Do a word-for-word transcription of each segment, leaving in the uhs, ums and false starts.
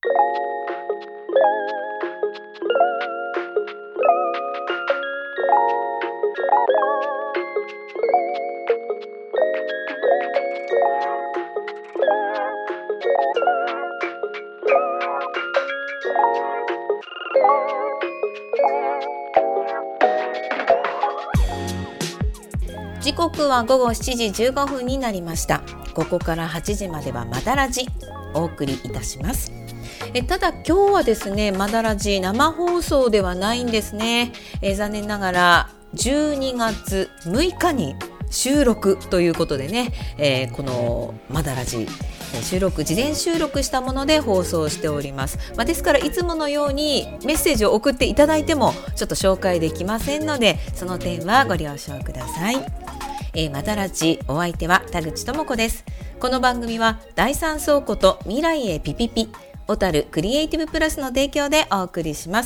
時刻はごごしちじじゅうごふんになりました。ここからはちじまではマダラジお送りいたします。えただ今日はですね、マダラジ生放送ではないんですね。え残念ながらじゅうにがつむいかに収録ということでね、えー、このマダラジ収録事前収録したもので放送しております。まあ、ですからいつものようにメッセージを送っていただいてもちょっと紹介できませんので、その点はご了承ください。えー、マダラジお相手は田口智子です。この番組は第三倉庫と未来へピピピ小樽クリエイティブプラスの提供でお送りします。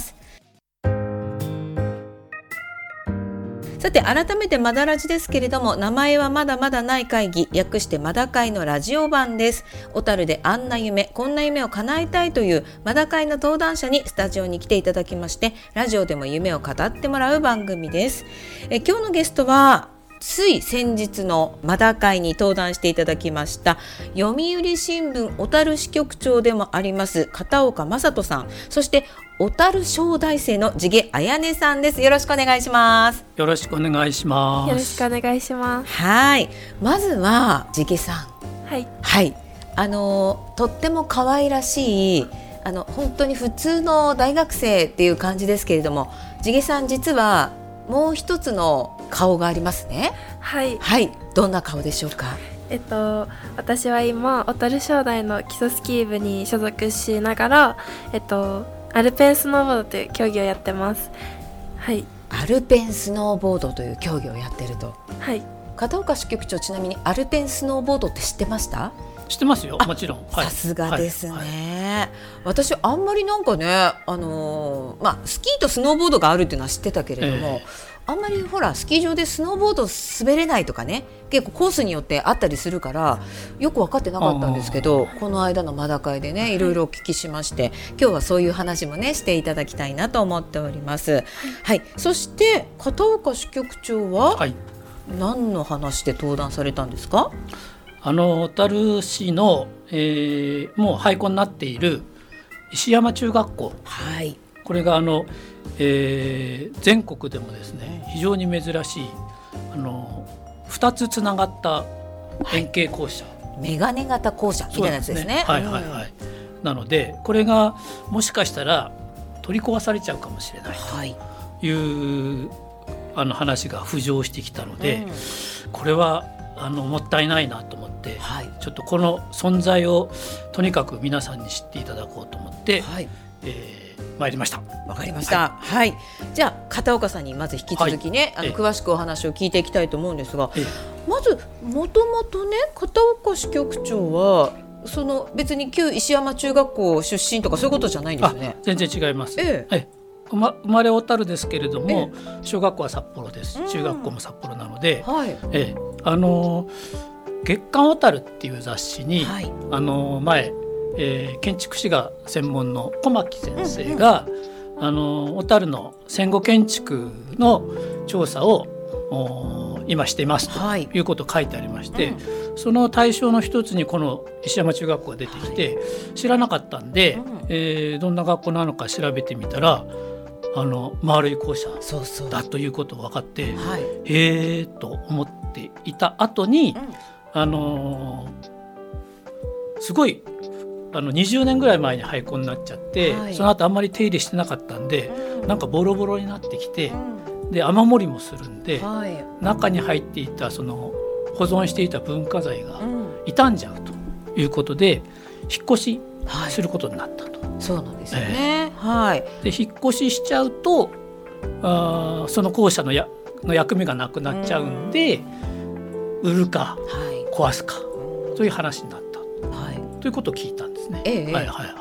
さて改めてマダラジですけれども、名前はまだまだない会議、略してマダ会のラジオ版です。小樽であんな夢こんな夢を叶えたいというマダ会の登壇者にスタジオに来ていただきまして、ラジオでも夢を語ってもらう番組です。え今日のゲストはつい先日のマダ会に登壇していただきました読売新聞小樽支局長でもあります片岡正人さん、そして小樽商大生の地毛彩音さんです。よろしくお願いします。 よろしくお願いします。 よろしくお願いします。 はい、まずは地毛さん、 はい、 はい、あのとっても可愛らしい、あの本当に普通の大学生っていう感じですけれども、地毛さん実はもう一つの顔がありますね。 はい、 はい、どんな顔でしょうか。 えっと、私は今小樽商大の基礎スキー部に所属しながら、えっと、アルペンスノーボードという競技をやってます。はい、 アルペンスノーボードという競技をやってると。 はい、 片岡支局長、ちなみにアルペンスノーボードって知ってました？ 知ってますよ、もちろん。 さすがですね。はいはい、私あんまりなんかね、あのーまあ、スキーとスノーボードがあるっていうのは知ってたけれども、えーあんまりほらスキー場でスノーボード滑れないとかね、結構コースによってあったりするからよく分かってなかったんですけど、この間のマダ会でねいろいろお聞きしまして、今日はそういう話もねしていただきたいなと思っております。はい、そして片岡支局長は何の話で登壇されたんですか？ あの小樽市の、えー、もう廃校になっている石山中学校、 はい、 これがあのえー、全国でもですね非常に珍しいあのふたつつながった円形校舎、 はい、メガネ型校舎みたいなやつですね。 はいはいはい、うん、なのでこれがもしかしたら取り壊されちゃうかもしれないという、はい、あの話が浮上してきたので、うん、これはあのもったいないなと思って、はい、ちょっとこの存在をとにかく皆さんに知っていただこうと思って、はい、えー参りました。 わかりました。はい、はい、じゃあ片岡さんにまず引き続きね、はい、あの詳しくお話を聞いていきたいと思うんですが、まずもともとね片岡支局長はその別に旧石山中学校出身とかそういうことじゃないんですよね。 全然違います。 ええ、 生ま生れ小樽ですけれども、小学校は札幌です。中学校も札幌なので、はい、ええ、あの月刊小樽っていう雑誌に、はい、あの前えー、建築士が専門の小牧先生が、うんうん、あの小樽の戦後建築の調査を今していますということを書いてありまして、はい、うん、その対象の一つにこの石山中学校が出てきて、はい、知らなかったんで、うん、えー、どんな学校なのか調べてみたらあの丸い校舎だということが分かって、はい、へーと思っていた後に、うん、あのー、すごいあのにじゅうねんぐらい前に廃校になっちゃって、はい、その後あんまり手入れしてなかったんで、うん、なんかボロボロになってきて、うん、で雨漏りもするんで、はい、中に入っていたその保存していた文化財が傷んじゃうということで、うん、引っ越しすることになったと、はい、 そうなんですよね、えーはい、 で引っ越ししちゃうとあその校舎の、やの役目がなくなっちゃうんで、うん、売るか、はい、壊すか、うん、という話になった、はい、ということを聞いたんですね。 ええ、 はいはいはい、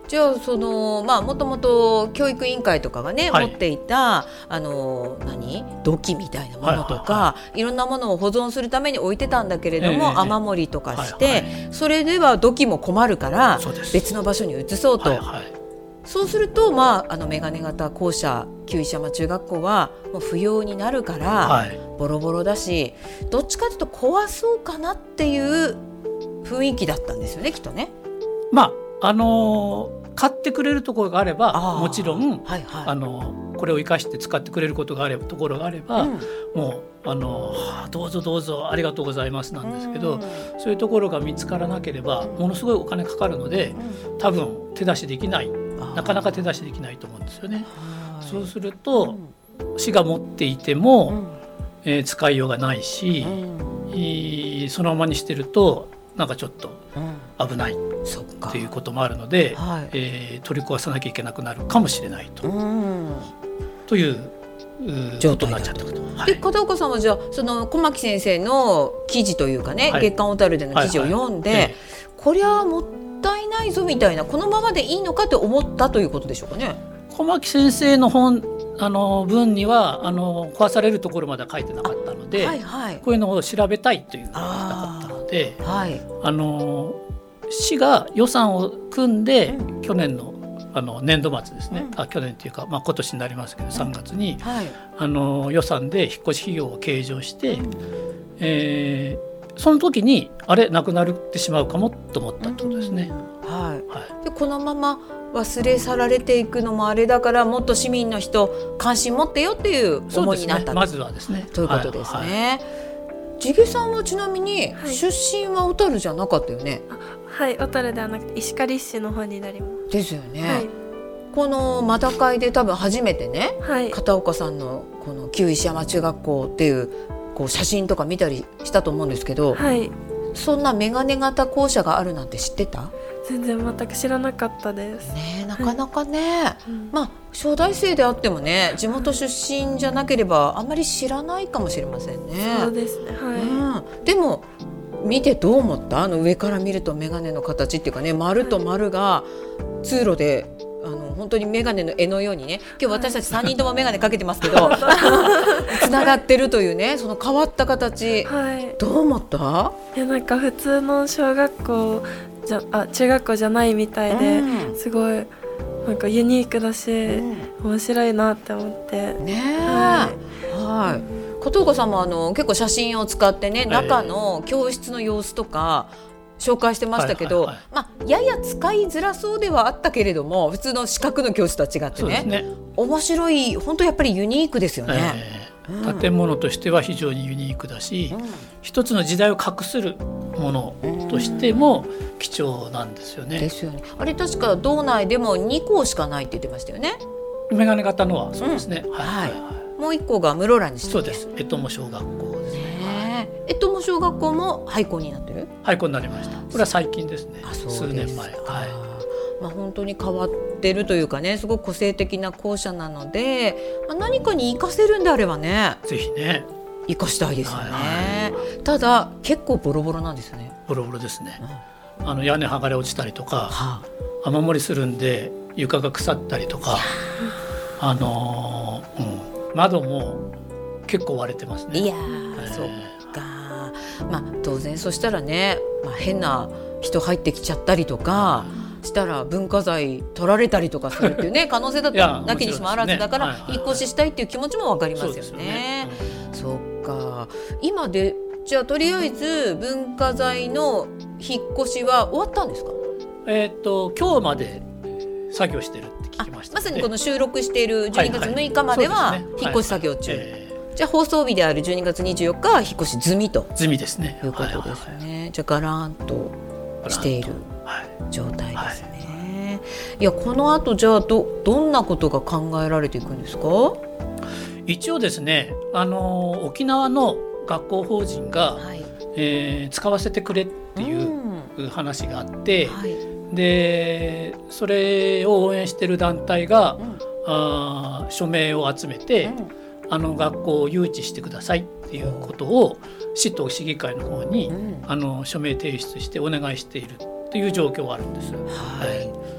じゃあそのまあもともと教育委員会とかがね、 はい、 持っていたあの何土器みたいなものとか、はいはいはい、いろんなものを保存するために置いてたんだけれども、えー、雨漏りとかして、はいはい、それでは土器も困るから別の場所に移そうと、はいはい、そうすると、まあ、あのメガネ型校舎旧石山中学校はもう不要になるから、はい、ボロボロだしどっちかというと壊そうかなっていう雰囲気だったんですよね、きっとね。 まああのー、買ってくれるところがあればもちろん、はいはい、あのー、これを生かして使ってくれることがあればところがあれば、うん、もうあのー、どうぞどうぞありがとうございますなんですけど、うん、そういうところが見つからなければものすごいお金かかるので、うん、多分手出しできない、なかなか手出しできないと思うんですよね。そうすると、うん、市が持っていても、うん、えー、使いようがないし、うん、そのままにしてるとなんかちょっと危ないっていうこともあるので、はい、えー、取り壊さなきゃいけなくなるかもしれないと、うん、という状態になっちゃったこと。 で片岡さんはじゃあその小牧先生の記事というかね、はい、月刊小樽での記事を読んで、はいはい、ええ、これはもったいないぞみたいな、このままでいいのかって思ったということでしょうかね。 小牧先生の本あの文にはあの壊されるところまでは書いてなかったので、はいはい、こういうのを調べたいというのがなかったので、あ、はい、あの市が予算を組んで、うん、去年のあの年度末ですね、うん、あ去年というか、まあ、今年になりますけどさんがつに、うん、はい、あの予算で引っ越し費用を計上して、うん、えー、その時にあれなくなってしまうかもと思ったってことですね、 うん、はいはい、でこのまま忘れ去られていくのもあれだからもっと市民の人関心持ってよっていう思いになった、 ね、まずはですねということですね、はいはい、地毛さんはちなみに出身は小樽じゃなかったよね。 はい、はい、小樽ではなくて石狩市の方になります。 ですよね、はい、このまた会で多分初めてね、はい、片岡さんのこの旧石山中学校っていう、こう写真とか見たりしたと思うんですけど、はい、そんなメガネ型校舎があるなんて知ってた？ 全然全く知らなかったです、 ね、なかなかね、はい、まあ小大生であってもね地元出身じゃなければあんまり知らないかもしれませんね。 そうですね、はい、 うん、でも見てどう思った？あの上から見るとメガネの形っていうかね、丸と丸が通路であの本当にメガネの絵のようにね、今日私たちさんにんともメガネかけてますけどつながってるというね、その変わった形、はい、どう思った？ いや、なんか普通の小学校じゃあ中学校じゃないみたいで、うん、すごいなんかユニークだし、うん、面白いなって思ってね、 はい、はい、片岡さんもあの結構写真を使ってね、中の教室の様子とか紹介してましたけど、はいはいはい、まあ、やや使いづらそうではあったけれども普通の四角の教室とは違って ね, ね面白い、本当やっぱりユニークですよね、 えーうん、建物としては非常にユニークだし、うん、一つの時代を画するものとしても貴重なんですよね。 ですよね。あれ確か道内でもに校しかないって言ってましたよね。 メガネ型のはそうですね、 うん、はいはいはい、もういっこが室蘭にして、 そうです、江友小学校ですね。 江友小学校も廃校になってる？ 廃校になりました。これは最近ですね。 あ、そうです数年前、はい、 まあ、本当に変わってるというかね、すごく個性的な校舎なので、まあ、何かに活かせるんであればね、 ぜひね活かしたいですよね、はいはい、ただ結構ボロボロなんですよね。 ボロボロですね、うん、あの屋根剥がれ落ちたりとか、はあ、雨漏りするんで床が腐ったりとか、あのーうん、窓も結構割れてますね。 いやー、えー、そっか、まあ、当然そしたらね、まあ、変な人入ってきちゃったりとかしたら文化財取られたりとかするっていうね可能性だってなきにしもあらずだから、ね、引っ越ししたいっていう気持ちも分かりますよね。そっか、今でじゃあとりあえず文化財の引っ越しは終わったんですか？ えー、っと今日まで作業してるって聞きました。 まさにこの収録しているじゅうにがつむいかまでは引っ越し作業中、はいはい、えーじゃあ放送日であるじゅうにがつにじゅうよっかは引っ越し済みと済みですね。 いうことですね、はいはいはい、じゃあガラーンとしている状態ですね、はい、いやこの後じゃあ ど, どんなことが考えられていくんですか？ 一応ですね、あの沖縄の学校法人が、はい、えー、使わせてくれっていう話があって、うん、はい、でそれを応援している団体が、うん、あ署名を集めて、うん、あの学校を誘致してくださいっていうことを市と市議会の方に、うん、あの署名提出してお願いしているっていう状況があるんです、はい、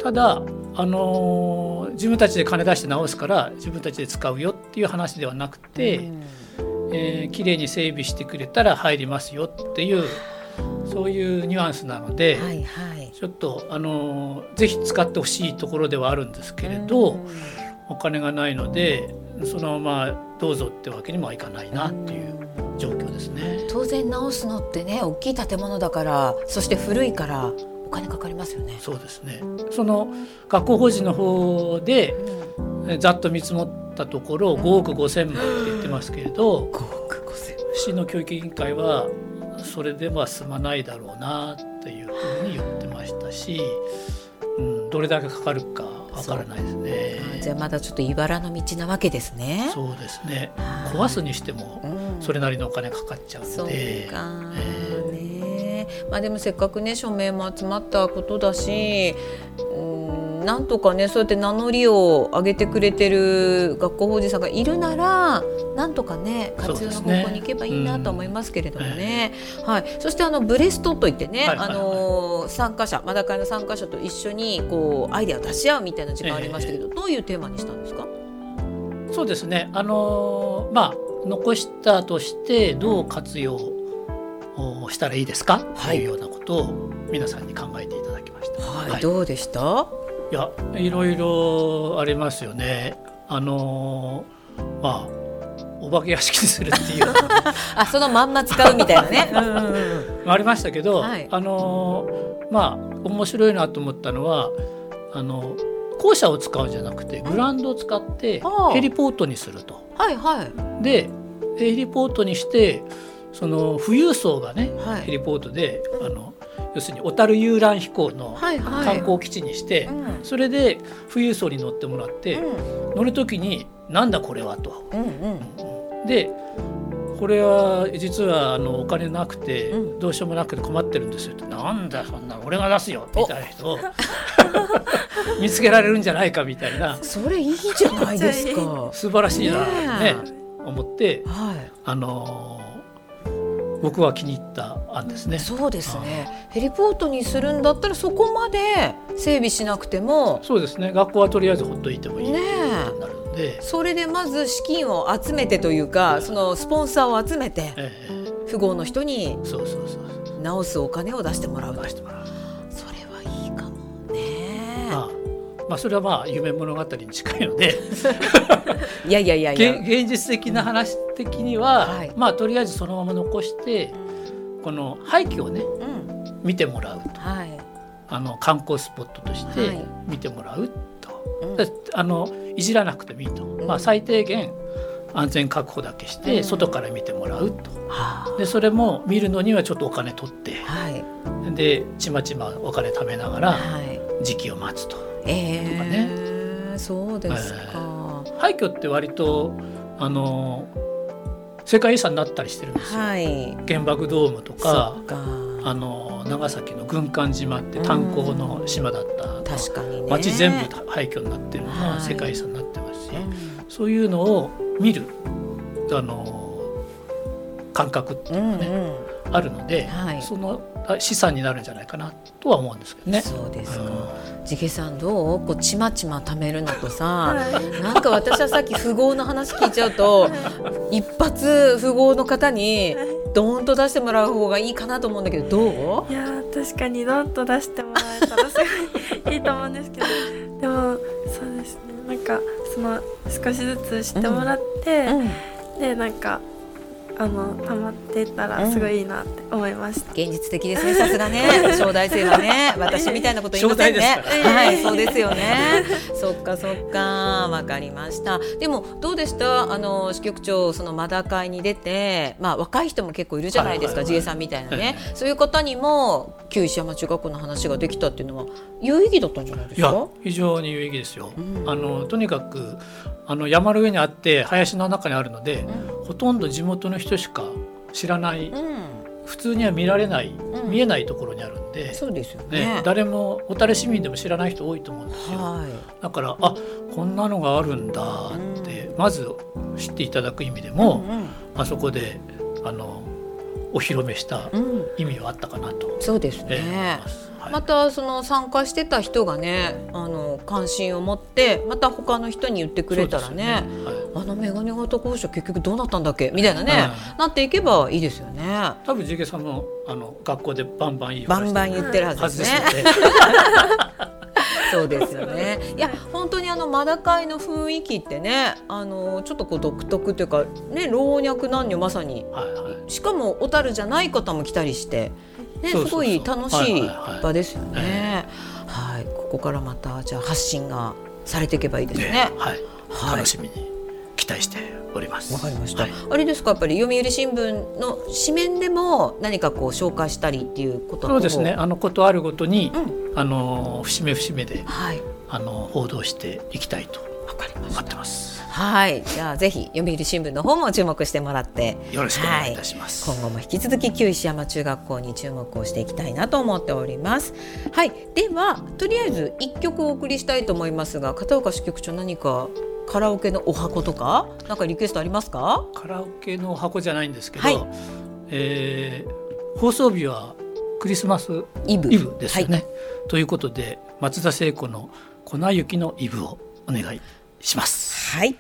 ただ、あのー、自分たちで金出して直すから自分たちで使うよっていう話ではなくて、うん、えー、きれいに整備してくれたら入りますよっていうそういうニュアンスなので、はいはい、ちょっと、あのー、ぜひ使ってほしいところではあるんですけれど、うん、お金がないのでそのままどうぞってわけにもいかないなっていう状況ですね。 当然直すのってね、大きい建物だから、そして古いからお金かかりますよね。 そうですね。その学校法人の方で、うん、ざっと見積もったところごおくごせんまんって言ってますけれど、ごおくごせんまん、市の教育委員会はそれでは済まないだろうなっていうふうに言ってましたし、うん、どれだけかかるかわからないですね。 じゃあまだちょっと茨の道なわけですね。 そうですね。壊すにしてもそれなりのお金かかっちゃうので、そうか、 えーね、まあ、でもせっかくね署名も集まったことだし、うん、なんとかねそうやって名乗りを上げてくれてる学校法人さんがいるならなんとかね活用の方向に行けばいいなと思いますけれどもね、うん、はい、そしてあのブレストといってね、はいはいはい、あの参加者マダ会の参加者と一緒にこうアイデアを出し合うみたいな時間ありましたけど、えー、どういうテーマにしたんですか？ そうですね、あのー、まあ残したとしてどう活用をしたらいいですか、はい、というようなことを皆さんに考えていただきました。 はいはい、どうでした？ いや、いろいろありますよね。あのー、まあお化け屋敷にするっていうあ、そのまんま使うみたいなねうんうん、 うん、ありましたけど、はい、あのー、まあ面白いなと思ったのはあの校舎を使うんじゃなくてグラウンドを使ってヘリポートにすると、 はいはい、 でヘリポートにしてその富裕層がね、はい、ヘリポートであの要するに小樽遊覧飛行の観光基地にして、はいはい、それで富裕層に乗ってもらって、うん、乗るときになんだこれはと、うんうん、でこれは実はあのお金なくて、うん、どうしようもなくて困ってるんですよって、なんだそんな俺が出すよみたいな人を見つけられるんじゃないかみたいな、 それいいじゃないですか素晴らしいなね、ね思って、はい、あの僕は気に入った案ですね。 そうですね。ヘリポートにするんだったらそこまで整備しなくても、 そうですね、学校はとりあえずほっといてもいい、ね、となるので、 それでまず資金を集めてというか、そのスポンサーを集めて、ええ、富豪の人に直すお金を出してもらう。 出してもらう。 それはいいかもね。 まあまあ、それはまあ夢物語に近いのでいやいやいやいや現実的な話的には、うん、はい、まあとりあえずそのまま残して、うん、この廃墟をね、うん、見てもらうと、はい、あの観光スポットとして見てもらうと、はい、あのいじらなくてもいいと、うん、まあ、最低限安全確保だけして外から見てもらうと、うん、でそれも見るのにはちょっとお金取って、はい、でちまちまお金貯めながら時期を待つと、はい、 えー、とかね、そうですか、えー、廃墟って割とあの世界遺産になったりしてるんですよ、はい、原爆ドームと か, かあの長崎の軍艦島って炭鉱の島だった、うん、 確かにね、 町全部廃墟になってるのが世界遺産になってますし、はい、そういうのを見るあの感覚っていうのがね、うんうん、あるので、はい、その資産になるんじゃないかなとは思うんですけどね。 そうですか、うん、地毛さんどう？こうちまちま貯めるのとさ、なんか私はさっき富豪の話聞いちゃうと一発富豪の方にドーンと出してもらう方がいいかなと思うんだけど、どう？ いや確かにドーンと出してもらえたらすごいいいと思うんですけどでもそうですね、なんかその少しずつ知ってもらって、うんうん、でなんかあの溜まっていったらすごいいいなって思いました、 うん、現実的ですね、さすがね正大生はね、私みたいなこと言いませんねはい、そうですよねそっかそっか、わかりました。でもどうでした？あの支局長、そのマダ会に出て、まあ、若い人も結構いるじゃないですか、地毛さんみたいなね、はいはい、そういう方にも旧石山中学校の話ができたっていうのは有意義だったんじゃないですか？ いや非常に有意義ですよ、うん、あのとにかくあの山の上にあって林の中にあるので、うん、ほとんど地元の人しか知らない、うん、普通には見られない、うん、見えないところにあるんで、 そうですよね、 ね、誰も小樽市民でも知らない人多いと思うんですよ、はい、だからあこんなのがあるんだって、うん、まず知っていただく意味でも、うんうん、あそこであのお披露目した意味はあったかなと、 うん、そうですね、えーはい、 またその参加してた人がねあの関心を持ってまた他の人に言ってくれたら ね, ね、はい、あのメガネ型校舎結局どうなったんだっけみたいなね、はい、なっていけばいいですよね。 多分ジゲさんもあの学校でバンバンいいバンバン言ってるはずですね。そうですよね。いや本当にあのマダ会の雰囲気ってねあのちょっとこう独特というかね老若男女まさに、はいはい、しかも小樽じゃない方も来たりして、ね、すごい楽しい場ですよね。はい、ここからまたじゃあ発信がされていけばいいですね。ね、 はいはい、楽しみに期待しております。 わかりました、はい、あれですかやっぱり読売新聞の紙面でも何かこう紹介したりっていうことはそうですねあのことあるごとに、うん、あの節目節目で、はい、あの報道していきたいと思ってます。 はい、じゃあぜひ読売新聞の方も注目してもらってよろしくお願いいたします、 はい、今後も引き続き旧石山中学校に注目をしていきたいなと思っております。はい、ではとりあえずいっきょくお送りしたいと思いますが片岡支局長何かカラオケのお箱とかなんかリクエストありますか？ カラオケのお箱じゃないんですけど、はい、えー、放送日はクリスマスイブですよね、はい、ということで松田聖子の粉雪のイブをお願いします。 はい、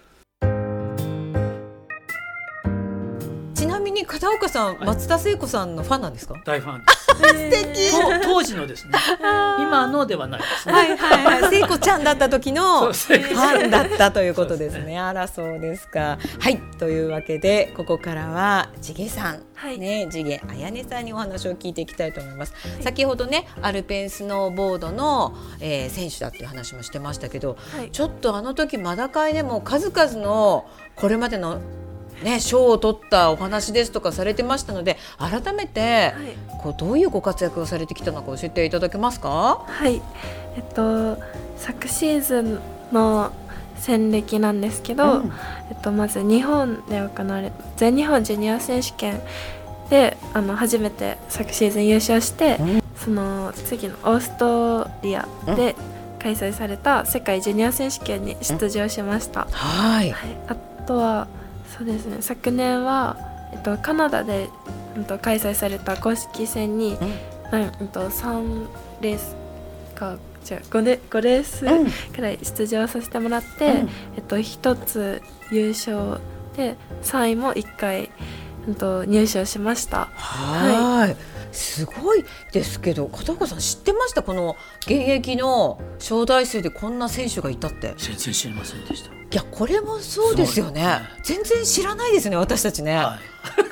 ちなみに片岡さん、はい、松田聖子さんのファンなんですか？ 大ファンです。 素敵。 当時のですね今のではないですね。 はいはいはい、聖子ちゃんだった時のファンだったということですね。あらそうですか。はい、というわけでここからは地毛さん、はい、ね、地毛彩音さんにお話を聞いていきたいと思います、はい、先ほどねアルペンスノーボードの、えー、選手だっていう話もしてましたけど、はい、ちょっとあの時マダ会でも数々のこれまでのね、賞を取ったお話ですとかされてましたので改めて、はい、こうどういうご活躍をされてきたのか教えていただけますか？ はい、えっと、昨シーズンの戦歴なんですけど、うん、えっと、まず日本で行われた全日本ジュニア選手権であの初めて昨シーズン優勝して、うん、その次のオーストリアで開催された世界ジュニア選手権に出場しました、うん、 はい、 はい、あとはそうですね、昨年は、えっと、カナダで、えっと、開催された公式戦に、うん、えっと、さんレースかじゃ 5, レごレースくらい出場させてもらって、うん、えっと、ひとつ優勝でさんいもいっかい、えっと、入賞しました。 はい、はい、すごいですけど片岡さん知ってました？この現役の小大生でこんな選手がいたって。 全然知りませんでした。 いやこれもそうですよ ね, ね全然知らないですね私たちね、 はい、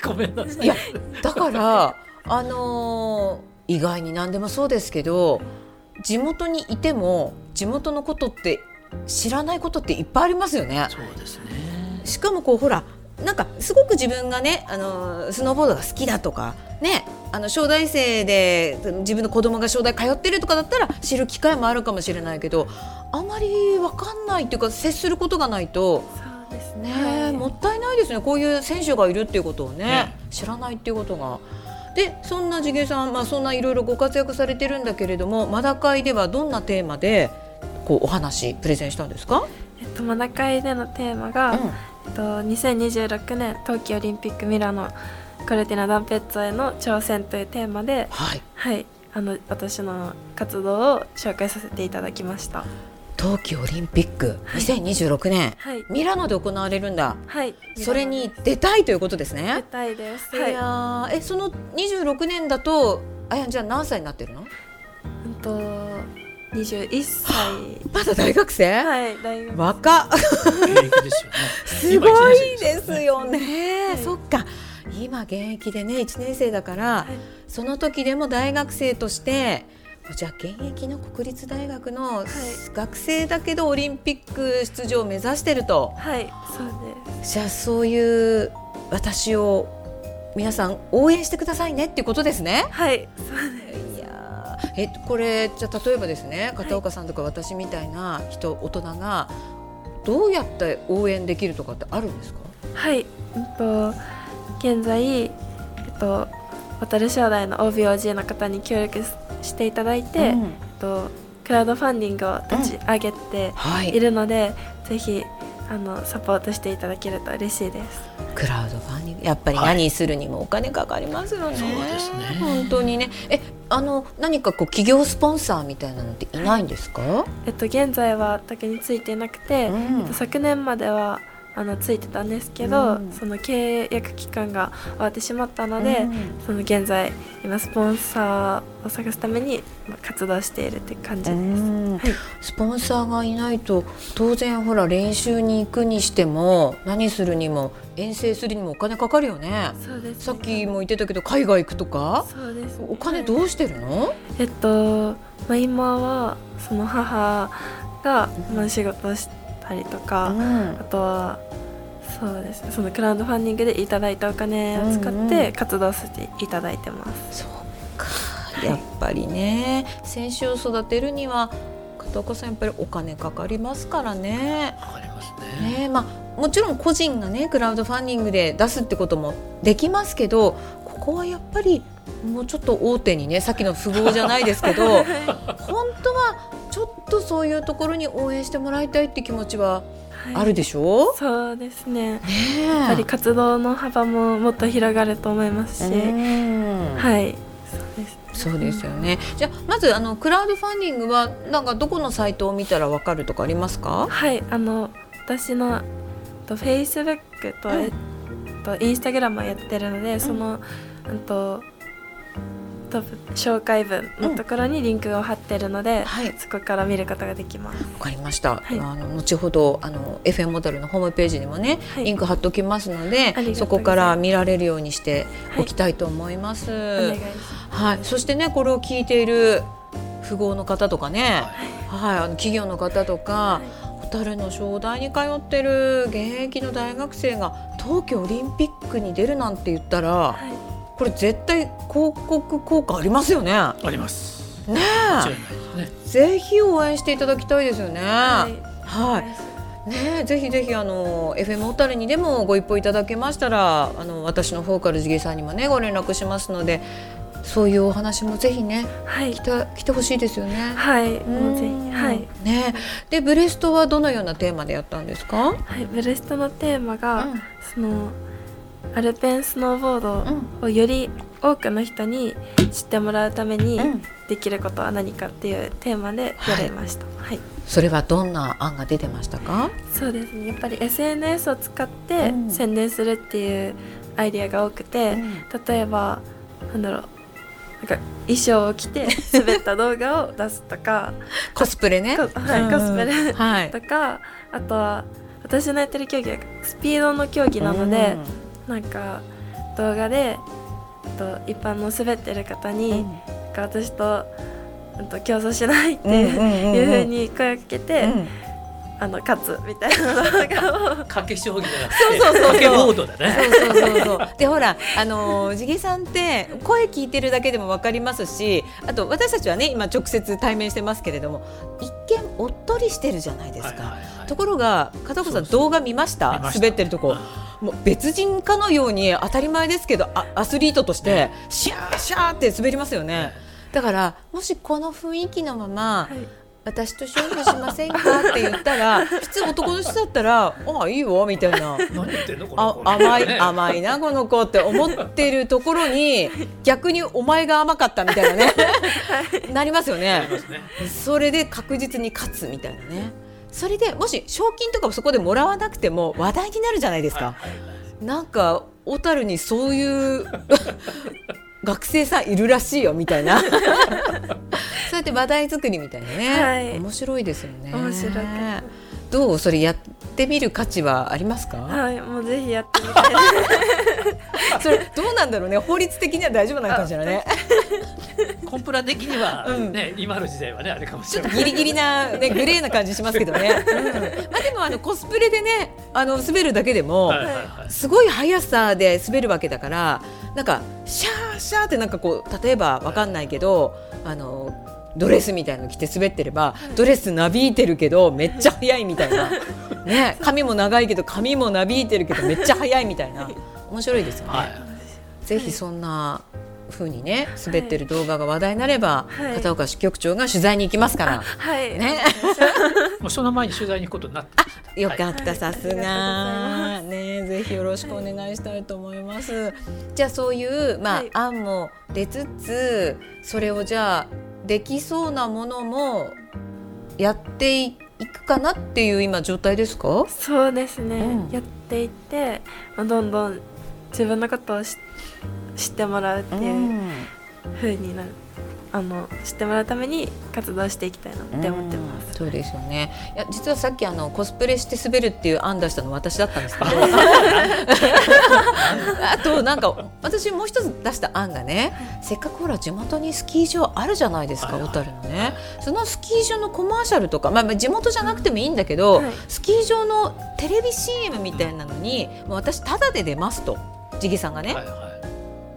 ごめんなさい。 いやだからあのー、意外に何でもそうですけど地元にいても地元のことって知らないことっていっぱいありますよね。 そうですね。 しかもこうほらなんかすごく自分がねあのスノーボードが好きだとかね、あの小大生で自分の子供が小大通ってるとかだったら知る機会もあるかもしれないけどあまり分かんないっていうか接することがないとそうですね、 ね、もったいないですね。こういう選手がいるっていうことをね、ね、知らないっていうことが。でそんな地毛さん、まあ、そんないろいろご活躍されてるんだけれどもマダ会ではどんなテーマでこうお話プレゼンしたんですか？ えっと、マダ会でのテーマが、うん、えっと、にせんにじゅうろくねん冬季オリンピックミラノコルティナ・ダンペッツォへの挑戦というテーマで、はいはい、あの私の活動を紹介させていただきました。 冬季オリンピックにせんにじゅうろくねん、はい、ミラノで行われるんだ、 はい、 それに出たいということですね。 出たいです、 いや、はい、えそのにじゅうろくねんだとあやんちゃん何歳になってるの？ うんとにじゅういっさいまだ大学生？ はい、大学生。 若っ現役ですよねすごいですよね、はい、そっか今現役でねいちねん生だから、はい、その時でも大学生としてじゃあ現役の国立大学の学生だけどオリンピック出場を目指してると。 はいそうです。 じゃあそういう私を皆さん応援してくださいねっていうことですね。 はいそうです。 いやえこれじゃあ例えばですね片岡さんとか私みたいな人、はい、大人がどうやって応援できるとかってあるんですか？ はい、えっと、現在、えっと、小樽商大の オービーオージー の方に協力していただいて、うん、えっと、クラウドファンディングを立ち上げているので、うんはい、ぜひあのサポートしていただけると嬉しいです。 クラウドファンディングやっぱり何するにもお金かかりますよね、はい、そうですね本当にね。えあの何かこう企業スポンサーみたいなのっていないんですか？はい、 えっと、現在は特についていなくて、うん、えっと、昨年まではあのついてたんですけど、うん、その契約期間が終わってしまったので、うん、その現在今スポンサーを探すために活動しているって感じです、うんはい、 スポンサーがいないと当然ほら練習に行くにしても何するにも遠征するにもお金かかるよね。 そうですね。 さっきも言ってたけど海外行くとかそうです、ね、 お金どうしてるの？はい、 えっと、まあ、今はその母がまあ仕事をしたりとか、うん、あとはそうですね、そのクラウドファンディングでいただいたお金を使って活動させていただいてます、うんうん、 そうか、やっぱりね選手を育てるには片岡さんやっぱりお金かかりますからね。 かかりますね。 ね、まあ、もちろん個人がねクラウドファンディングで出すってこともできますけど、ここはやっぱりもうちょっと大手にね、さっきの富豪じゃないですけど本当はちょっとそういうところに応援してもらいたいって気持ちはあるでしょう、 はい、そうですね。やっぱり活動の幅ももっと広がると思いますし、はい、そうです、 そうですよね。じゃあまずあのクラウドファンディングはなんかどこのサイトを見たらわかるとかありますか？ はい、あの私のと Facebook と、うん、えっと、インスタグラムをやってるので、うん、そのうんとと紹介文のところにリンクを貼ってるので、うん、はい、そこから見ることができます。わかりました、はい、あの後ほどあの エフエム モデルのホームページにもね、はい、リンク貼っておきますので、そこから見られるようにしておきたいと思います、はい、お願いします、はい、そしてねこれを聞いている富豪の方とかね、はいはい、あの企業の方とか、はい、小樽の商大に通ってる現役の大学生が冬季オリンピックに出るなんて言ったら、はい、これ絶対広告効果ありますよね。 ありますねえ、ね、ぜひ応援していただきたいですよね。はい、はい、ねえ、ぜひぜひあの エフエム 小樽にでもご一報いただけましたら、あの私の方から地毛さんにもねご連絡しますので、そういうお話もぜひね、はい、来て、来てほしいですよね。 はい、もうぜひ、はい、 ね。でブレストはどのようなテーマでやったんですか？ はい、ブレストのテーマが、うん、そのアルペンスノーボードをより多くの人に知ってもらうためにできることは何かっていうテーマでやりました、はいはい、 それはどんな案が出てましたか？ そうですね、やっぱり エスエヌエス を使って宣伝するっていうアイデアが多くて、うん、例えばなんだろう、なんか衣装を着て滑った動画を出すとかコスプレね、 はい、コスプレとか、はい、あとは私のやってる競技はスピードの競技なので、うん、なんか動画でと一般の滑ってる方に、うん、私とと競争しないっていう風に声をかけて、うん、あの勝つみたいな動画を賭け将棋じゃなくてそうそうそうそう賭けボードだね。 そうそうそうそうでほらあの地毛さんって声聞いてるだけでも分かりますし、あと私たちはね今直接対面してますけれども一見おっとりしてるじゃないですか、はいはいはい、ところが片岡さん動画見ました？見ました。滑ってるとこもう別人かのように当たり前ですけど ア, アスリートとしてシャーシャーって滑りますよね。だからもしこの雰囲気のまま、はい、私と勝負しませんかって言ったら普通男の人だったらああいいよみたいな何言ってんのこの子あ甘い甘いなこの子って思ってるところに逆にお前が甘かったみたいなねなりますよね。それで確実に勝つみたいなね。それでもし賞金とかをそこでもらわなくても話題になるじゃないですか、はいはいはい、なんか小樽にそういう学生さんいるらしいよみたいなそうやって話題作りみたいなね、はい、面白いですよね。 面白い。 どうそれやってみる価値はありますか？ はい、もうぜひやってみたいそれどうなんだろうね、法律的には大丈夫なのかしらねコンプラ的には、ね、うん、今の時代はねあれかもしれない、 ちょっとギリギリな、ね、グレーな感じしますけどね、うんまあ、でもあのコスプレでねあの滑るだけでも、はいはいはい、すごい速さで滑るわけだから、なんかシャーシャーってなんかこう例えばわかんないけど、あのドレスみたいなの着て滑ってれば、ドレスなびいてるけどめっちゃ速いみたいな、ね、髪も長いけど髪もなびいてるけどめっちゃ速いみたいな、面白いですよね、はい、ぜひそんな風にね滑ってる動画が話題になれば、はい、片岡支局長が取材に行きますから、 はい、 ね、 うその前に取材に行くことになってました。 あ、よかった、 はい、 さすがね、ぜひよろしくお願いしたいと思います、はい、じゃあそういう、まあはい、案も出つつ、それをじゃあできそうなものもやっていくかなっていう今状態ですか？ そうですね、 うん、 やっていって、どんどん自分のことを知ってもらうっていう風になる、あの知ってもらうために活動していきたいなって思ってます。 うん、そうですよね。いや、実はさっきあのコスプレして滑るっていう案出したの私だったんですけどあとなんか私もう一つ出した案がね、せっかくほら地元にスキー場あるじゃないですか、小樽のね、そのスキー場のコマーシャルとか、まあ、地元じゃなくてもいいんだけど、はい、スキー場のテレビ シーエム みたいなのにもう私タダで出ますと、ジギさんがね、はいはい、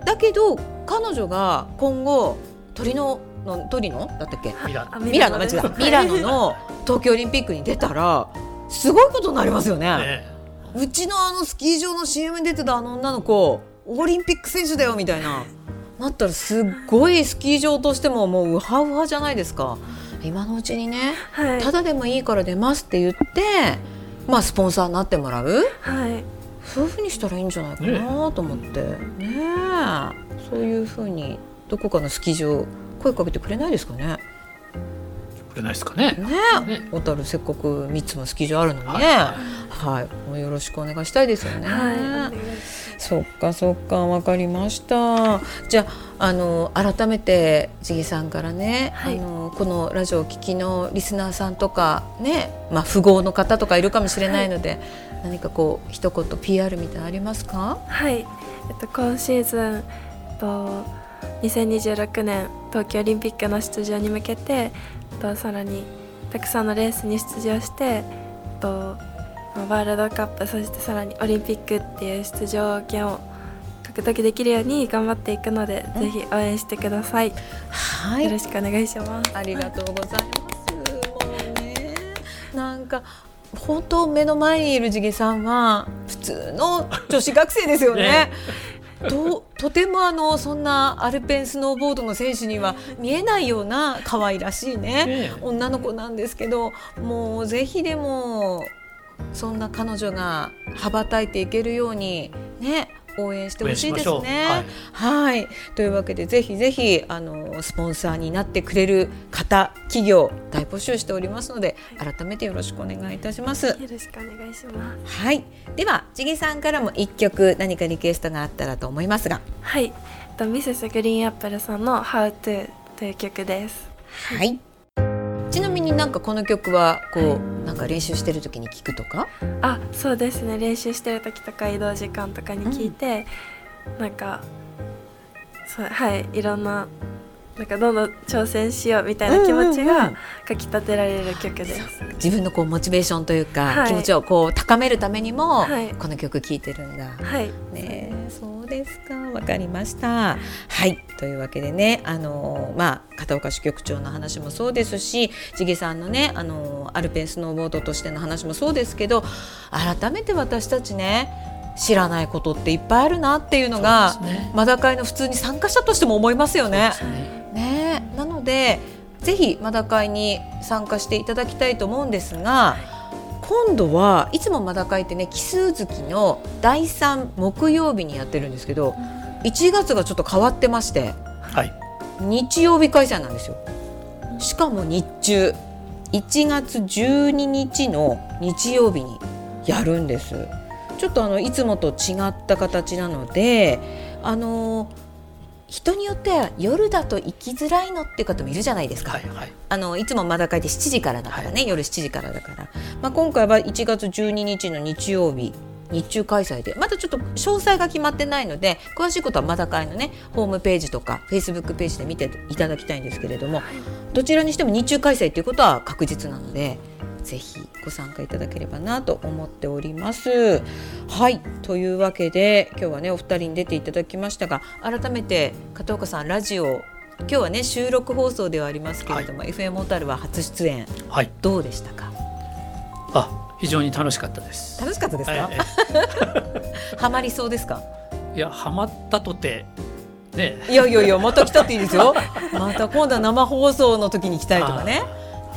だけど彼女が今後トリノのトリノだったっけ、 ミラノ、 ミラノ、間違え、ミラノの東京オリンピックに出たらすごいことになりますよね。ね、うちのあのスキー場の シーエム に出てたあの女の子オリンピック選手だよみたいななったら、すっごいスキー場としてももうウハウハじゃないですか。今のうちにね、はい、ただでもいいから出ますって言って、まあ、スポンサーになってもらう、 はい、 そういう風にしたらいいんじゃないかなと思って、ねえ、そういう風にどこかのスキー場声かけてくれないですかね。 くれないですかね。 ねえ、小樽、せっかくみっつもスキー場あるのにね、はい、はい、もうよろしくお願いしたいですよね。はい、そっかそっか、わかりました。じゃあ、あの改めてジギさんからね、はい、あのこのラジオを聞きのリスナーさんとかね、まあ、富豪の方とかいるかもしれないので、はい、何かこう一言 ピーアール みたいなのありますか？ はい、えっと、今シーズン、えっとにせんにじゅうろくねん東京オリンピックの出場に向けて、とさらにたくさんのレースに出場して、とワールドカップ、そしてさらにオリンピックっていう出場権を獲得できるように頑張っていくので、ぜひ応援してください。はい、よろしくお願いします。 ありがとうございます。もうね、なんか本当目の前にいるジギさんは普通の女子学生ですよね。ねと, とてもあのそんなアルペンスノーボードの選手には見えないような可愛らしいね、ね女の子なんですけど、もうぜひでもそんな彼女が羽ばたいていけるようにね、応援してほしいですね。はい、はい、というわけでぜひぜひあのスポンサーになってくれる方、企業大募集しておりますので、改めてよろしくお願いいたします。よろしくお願いします。 はい、ではジギさんからもいっきょく何かリクエストがあったらと思いますが。 はい、ミセスグリーンアップルさんの How to という曲です。 はい、ちなみになんかこの曲はこう、はい、なんか練習してる時に聞くとか？ あ、そうですね、練習してる時とか移動時間とかに聞いて、うん、なんかそう、はい、いろんななんかどんどん挑戦しようみたいな気持ちがかきたてられる曲です。 うんうんうん、自分のこうモチベーションというか、はい、気持ちをこう高めるためにも、はい、この曲聴いてるんだ。はい、ね、そうですか、わかりました。はい、というわけでね、あのー、まあ片岡支局長の話もそうですし、ジギさんのね、あのー、アルペンスノーボードとしての話もそうですけど、改めて私たちね、知らないことっていっぱいあるなっていうのが、ね、マダ会の普通に参加者としても思いますよね。そうですね。ね、なのでぜひマダ会に参加していただきたいと思うんですが、今度はいつもマダ会ってね、奇数月のだいさん木曜日にやってるんですけど、いちがつがちょっと変わってまして、はい、日曜日開催なんですよ。しかも日中、いちがつじゅうににちの日曜日にやるんです。ちょっとあのいつもと違った形なので、あの人によっては夜だと行きづらいのっていう方もいるじゃないですか。はいはい、あのいつもまだ会でしちじからだからね、はい、夜しちじからだから、まあ、今回はいちがつじゅうににちの日曜日日中開催で、まだちょっと詳細が決まってないので、詳しいことはまだ会のねホームページとかフェイスブックページで見ていただきたいんですけれども、はい、どちらにしても日中開催ということは確実なので、ぜひご参加いただければなと思っております。はい、というわけで今日はねお二人に出ていただきましたが、改めて片岡さん、ラジオ今日はね収録放送ではありますけれども、はい、エフエム 小樽は初出演、はい、どうでしたか？ あ、非常に楽しかったです。 楽しかったですか？はい、ハマりそうですか？ いや、ハマったとてね、 いやいやいや、また来たっていいですよ。また今度は生放送の時に来たいとかね。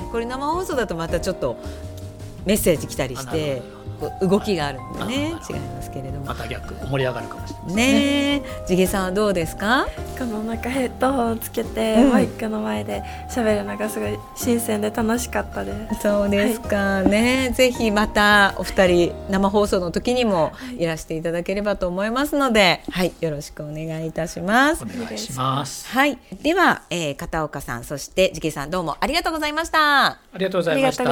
これ生放送だとまたちょっとメッセージ来たりして動きがあるんでね、違いますけれども、 また逆盛り上がるかもしれないですね。ね、地毛さんはどうですか？ このなんかヘッドホンをつけて、うん、マイクの前で喋るのがすごい新鮮で楽しかったです。 そうですか、はい、ね、ぜひまたお二人生放送の時にもいらしていただければと思いますので、はい、よろしくお願いいたします。 お願いします。 はい、では、えー、片岡さんそして地毛さん、どうもありがとうございました。 ありがとうございました。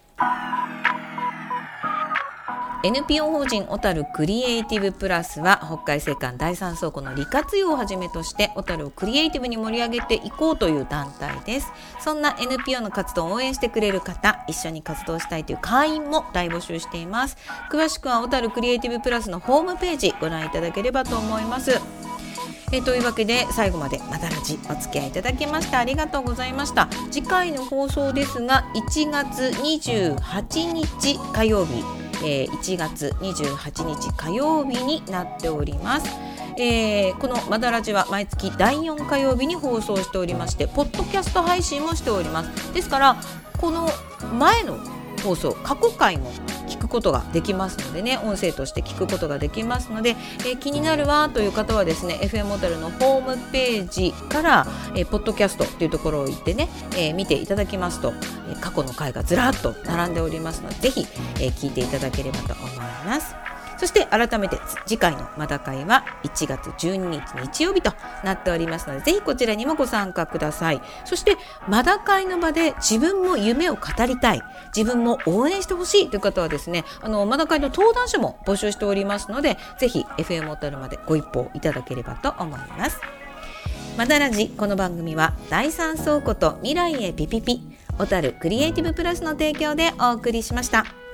エヌピーオー 法人小樽クリエイティブプラスは北海青館第三倉庫の利活用をはじめとして小樽をクリエイティブに盛り上げていこうという団体です。そんな エヌピーオー の活動を応援してくれる方、一緒に活動したいという会員も大募集しています。詳しくは小樽クリエイティブプラスのホームページご覧いただければと思います。えというわけで最後までまだらじお付き合いいただきましてありがとうございました。次回の放送ですがいちがつにじゅうはちにち火曜日、えー、いちがつにじゅうはちにち火曜日になっております。えー、このまだらじは毎月だいよん火曜日に放送しておりましてポッドキャスト配信もしております。ですからこの前の放送過去回も聞くことができますのでね、音声として聞くことができますので、えー、気になるわという方はですね エフエム 小樽のホームページから、えー、ポッドキャストというところを行ってね、えー、見ていただきますと、えー、過去の回がずらっと並んでおりますのでぜひ、えー、聞いていただければと思います。そして改めて次回のまだ会はいちがつじゅうににち日曜日となっておりますのでぜひこちらにもご参加ください。そしてまだ会の場で自分も夢を語りたい、自分も応援してほしいという方はですね、あのまだ会の登壇者も募集しておりますのでぜひ エフエム 小樽までご一報いただければと思います。まだらじ、この番組は第三倉庫と未来へピピピ小樽クリエイティブプラスの提供でお送りしました。